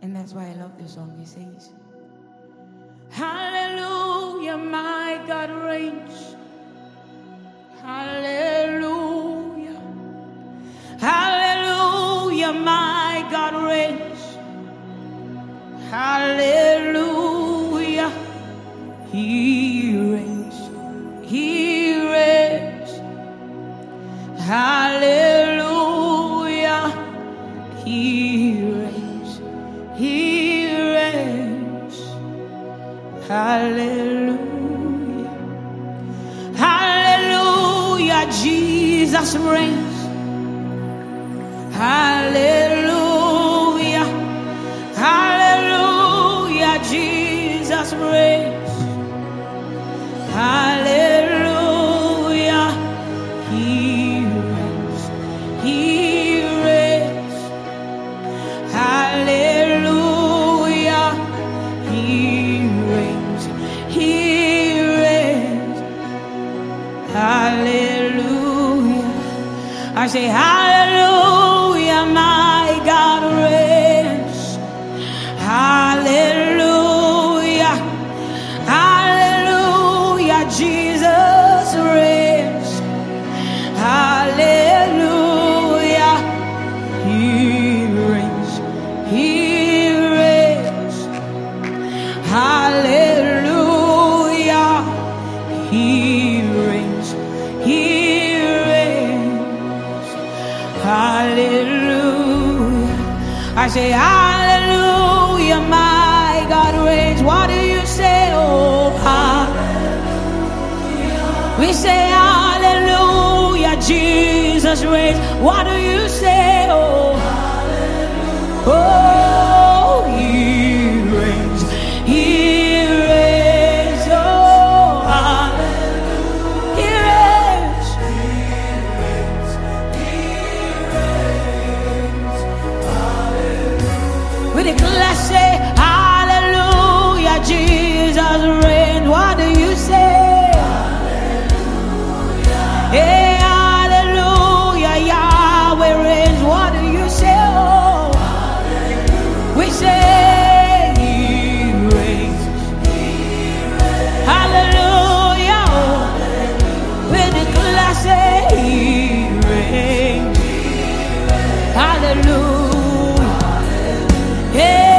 And that's why I love this song. It says, hallelujah, my God reigns. Hallelujah. Hallelujah, my God reigns. Hallelujah. He reigns. He reigns. Hallelujah. He reigns. He reigns. Hallelujah. Hallelujah. Jesus reigns. Hallelujah. Hallelujah. Jesus reigns. Hallelujah. He reigns. He reigns. Hallelujah. He reigns. He reigns. Hallelujah. I say hallelujah, my God reigns. Hallelujah. Hallelujah. Jesus reigns. Hallelujah. He reigns. He reigns. Hallelujah. He reigns. He reigns. Hallelujah. I say hallelujah, my God reigns. What do you say? Oh, hallelujah. We say hallelujah, Jesus reigns. What do you say? Oh, hallelujah. Oh, he reigns. He reigns. Oh, hallelujah. He reigns. He reigns. Hallelujah. We declare, say hallelujah, Jesus reigns. What do you say? Hallelujah. Hey, hallelujah, Yahweh reigns. What do you say? Oh, hallelujah. We say he reigns. He reigns. Hallelujah. Hallelujah. We declare, say he reigns. Hallelujah. Hallelujah. Hey.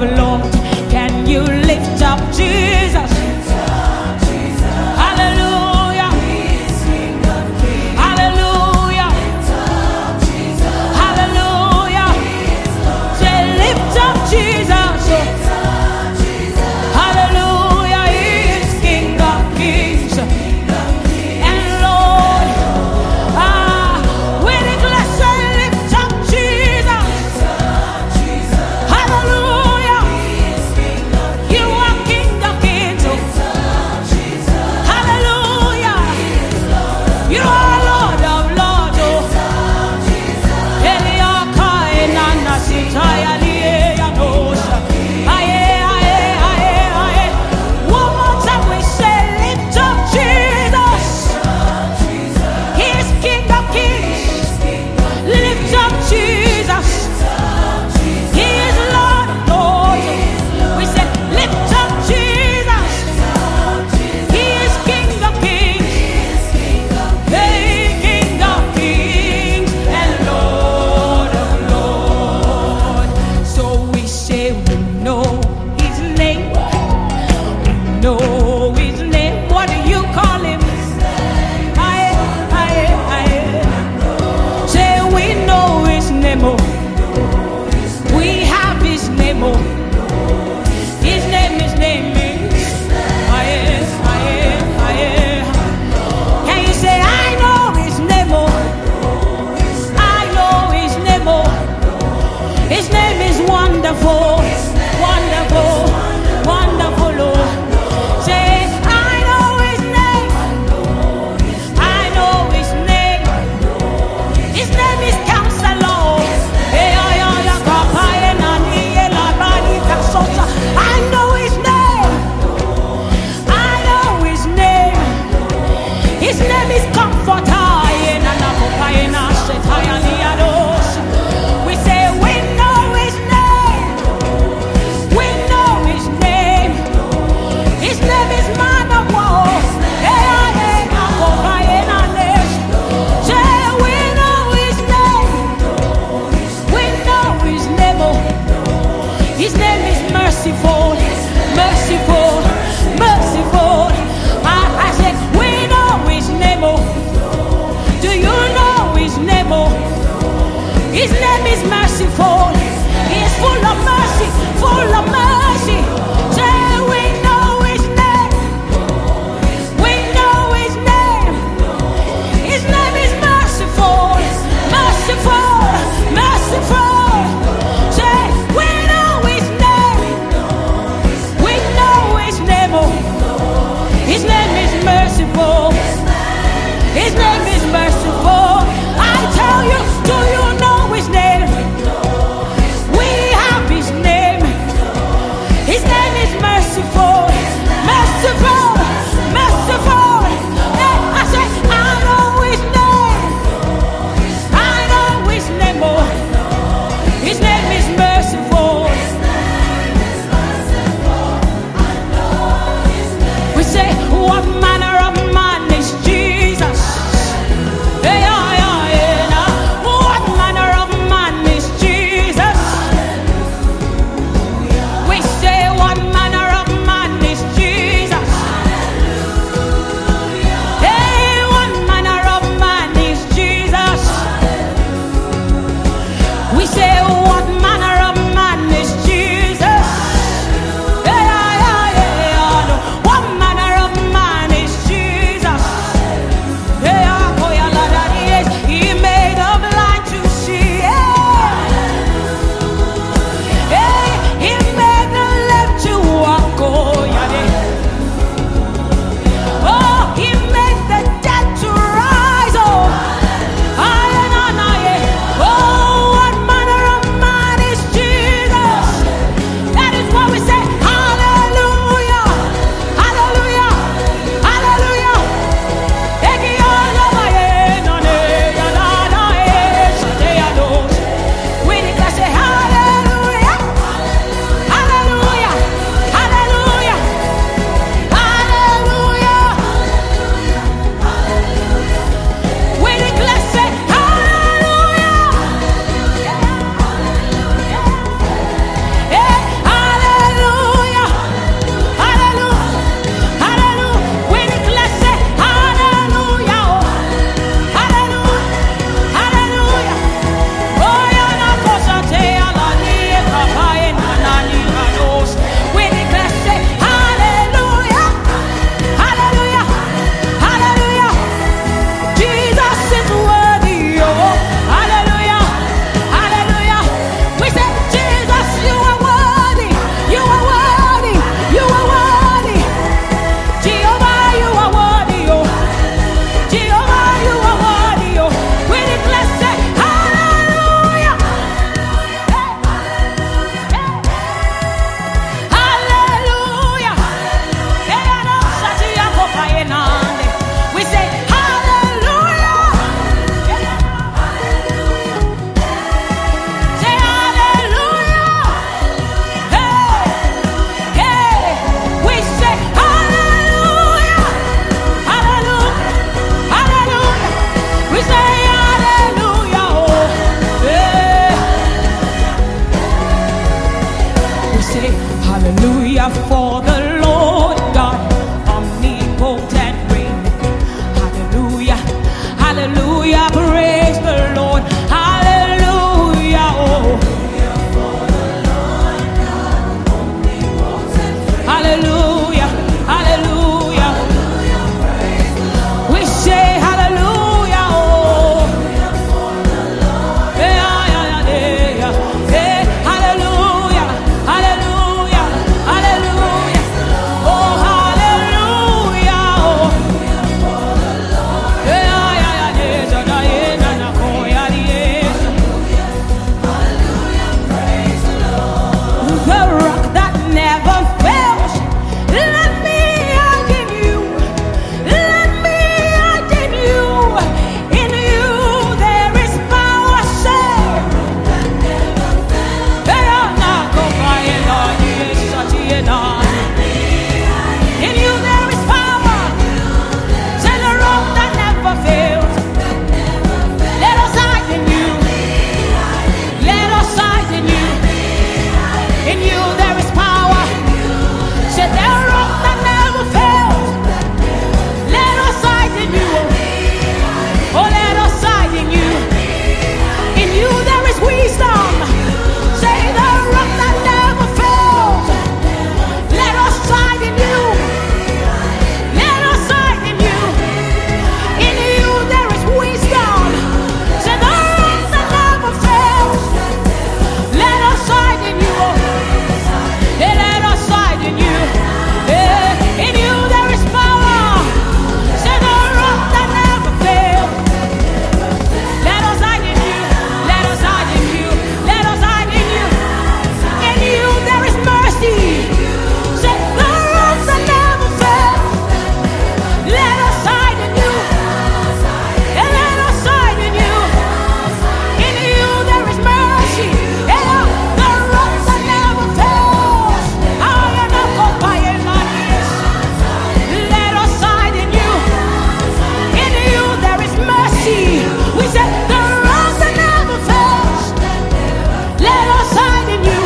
Lords. Can you lift up Jesus? Hallelujah. Hallelujah. Hallelujah. Say, lift up Jesus. Hallelujah. He is King of Kings and Lord. We declare, say, lift up Jesus. Hallelujah. You are King of Kings. Hallelujah. You are Lord of Lords. Eliaka enana sitaya liyanosha. Aye, aye, aye, aye. One more time we say, lift up Jesus. He is King of Kings. Lift up Jesus. He is Lord of Lords. We say, lift up Jesus. He is King of Kings. Hey, King of Kings and Lord of Lords. So we say, we know His name. We know His name. What do you call Him? Aye, aye, aye. Say, we know His name. Oh. We have His name. Oh. His name is. Aye, aye, aye. Can you say, I know His name? Oh. I know His name. Oh. His name is wonderful. Wonderful. Wonderful. Oh. Say, I know His name. I know His name. His name is Counselor. Hey, aye, aye, aye, papa, eh, nani, eh, la, bani, kasota. I know His name. I know His name. His name is Comforter. Eh, nana, papa, eh, na, sheta, ya, ni, ya, dos. We say, we know His name. We know His name. His name is Man of War. Hey, aye, eh, na, papa, eh, na, nes. Say, we know His name. We know His name. Oh. His name is Merciful. Merciful. Merciful. I said, we know His name. Oh. Do you know His name? Oh. His name is Merciful. He is full of mercy. Full of mercy. Say, we know His name. We know His name. His name is Merciful. Merciful. Merciful. Say, we know His name. We know His name. Oh. His name is Merciful. His name is Merciful. I tell you, do you know His name? We have His name. Hallelujah for the Lord God, omnipotent reign. Hallelujah, hallelujah, praise the Lord. Hallelujah, oh. Hallelujah, hallelujah. We say hallelujah, oh. Yeah, yeah, yeah, yeah. Hey, hallelujah, hallelujah, hallelujah. Oh, hallelujah, oh. Yeah, yeah, yeah, yeah, yeah, yeah, oh, yeah, yeah. The rock that never fails. Let me hide in you. Let me hide in you. In you there is power. Say, hey, I'm not going by it, Lord. Yes, such a Lord. In you there is power. Say the rock that never fails. Let us hide in you. Let us hide in you. In you there is power. Say the rock that never fails. Let us hide in you. Oh, let us hide in you. In you there is wisdom. Say the rock that never fails. Let us hide in you. Let us hide in you. In you there is wisdom. Say the rock that never fails. Let us hide in you. Let us hide in you. In you there is power. Say the rock that never fails. Let us hide in you. Let us hide in you. Let us hide in you. In you there is mercy. Say the rock that never fails. Let us hide in you. And let us hide in you. In you there is mercy. Yeah, the rock that never fails. I am not caught by it like this. Let us hide in you. In you there is mercy. We said the rock that never fails. Let us hide in you.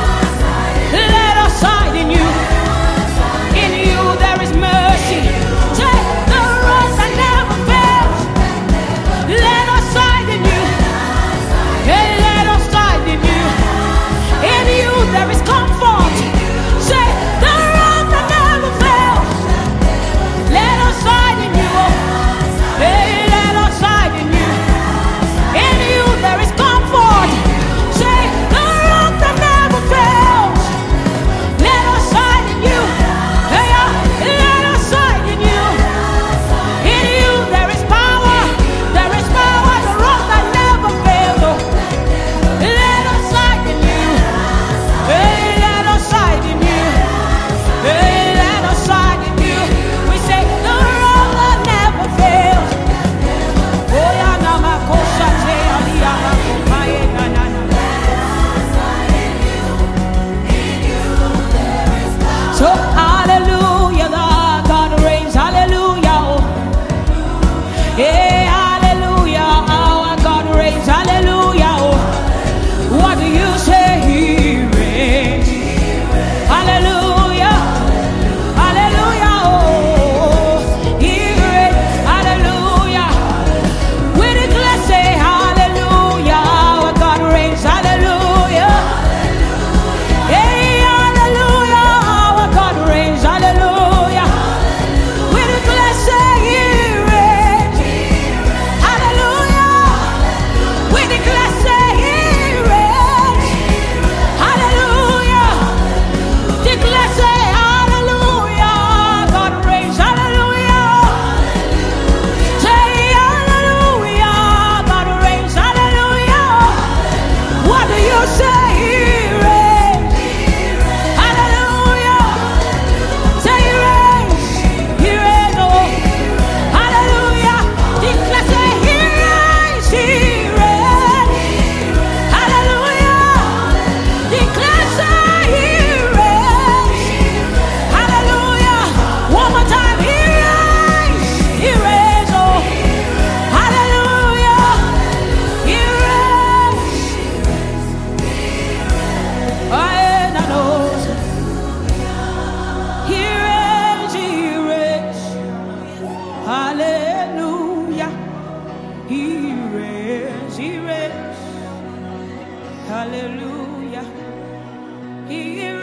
Let us hide in you. In you there is mercy. Take the rock that never fails. Let us hide in you. Hey, let us hide in you. In you there is comfort. Say the rock that never fails. Let us hide in you. Hey, let us hide in you. In you there is comfort. Say the rock that never fails. Let us hide in you. Hey, let us hide in you. In you there is power. There is power. The rock that never fails. Let us hide in you. Hey, let us hide in you. Hey, let us hide in you. We say the rock that never fails. Oh, yeah, na makosha te alia na kupaye na na na. So hallelujah, the God reigns. Hallelujah. Oh. Hey, hallelujah, our God reigns. Hallelujah. Oh. What do you say? He reigns. Hallelujah. Hallelujah. Oh. He reigns. Hallelujah. We declare, say hallelujah, our God reigns. Hallelujah. Hey, hallelujah, our God reigns. Hallelujah. We declare, say he reigns. Hallelujah. We declare, say he reigns. Hallelujah. Declare, say hallelujah, God reigns. Hallelujah. Say hallelujah, God reigns. Hallelujah. What do you say? He reigns. Hallelujah. Say he reigns. He reigns. Oh. Hallelujah. Declare, say he reigns. He reigns. Hallelujah. Declare, say he reigns. Hallelujah. One more time. He reigns. He reigns. Oh. Hallelujah. He reigns. Hallelujah. He